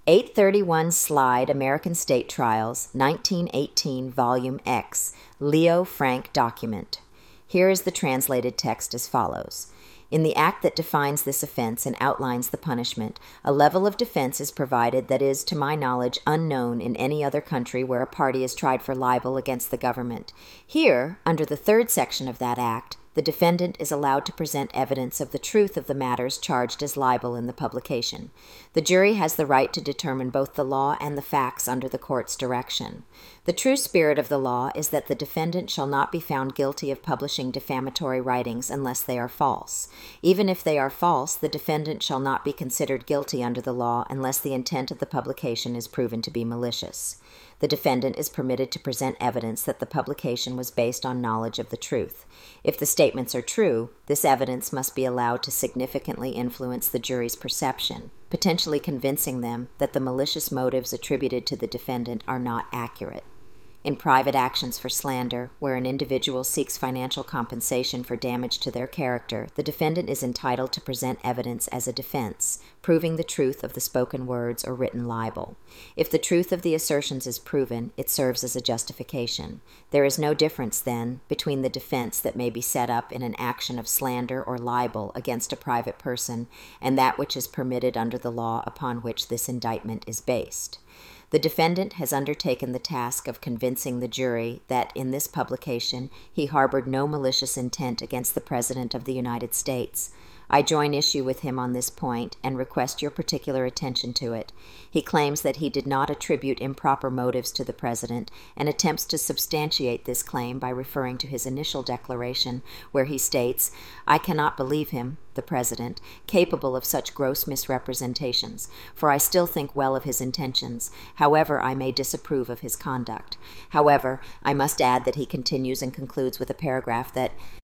831 Slide American State Trials, 1918, Volume X, Leo Frank document. Here is the translated text as follows. In the act that defines this offense and outlines the punishment, a level of defense is provided that is, to my knowledge, unknown in any other country where a party is tried for libel against the government. Here, under the third section of that act, the defendant is allowed to present evidence of the truth of the matters charged as libel in the publication. The jury has the right to determine both the law and the facts under the court's direction. The true spirit of the law is that the defendant shall not be found guilty of publishing defamatory writings unless they are false. Even if they are false, the defendant shall not be considered guilty under the law unless the intent of the publication is proven to be malicious. The defendant is permitted to present evidence that the publication was based on knowledge of the truth. If the statements are true, this evidence must be allowed to significantly influence the jury's perception, potentially convincing them that the malicious motives attributed to the defendant are not accurate. In private actions for slander, where an individual seeks financial compensation for damage to their character, the defendant is entitled to present evidence as a defense, proving the truth of the spoken words or written libel. If the truth of the assertions is proven, it serves as a justification. There is no difference, then, between the defense that may be set up in an action of slander or libel against a private person and that which is permitted under the law upon which this indictment is based. The defendant has undertaken the task of convincing the jury that in this publication he harbored no malicious intent against the President of the United States. I join issue with him on this point and request your particular attention to it. He claims that he did not attribute improper motives to the President and attempts to substantiate this claim by referring to his initial declaration where he states, "I cannot believe him, the President, capable of such gross misrepresentations, for I still think well of his intentions. However, I may disapprove of his conduct." However, I must add that he continues and concludes with a paragraph that